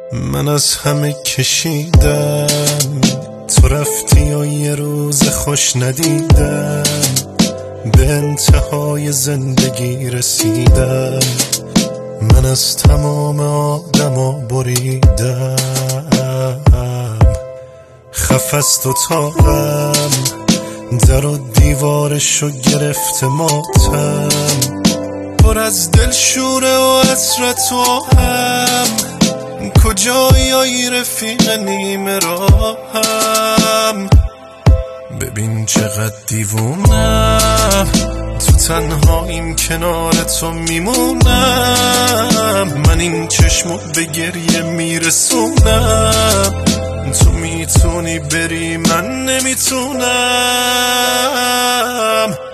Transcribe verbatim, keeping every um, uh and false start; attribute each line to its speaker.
Speaker 1: من از همه کشیدم، تو رفتی و یه روز خوش ندیدم، به انتهای زندگی رسیدم. من از تمام آدما بریدم، خف از اتاقم، در و دیوارشو گرفته ماتم، پر از دلشوره و حسرت و هم. کجایی ای رفیق نیمه راهم؟ ببین چقدر دیوونم، تو تنهاییم کنار تو میمونم. من این چشمو به گریه میرسونم، تو میتونی بری من نمیتونم.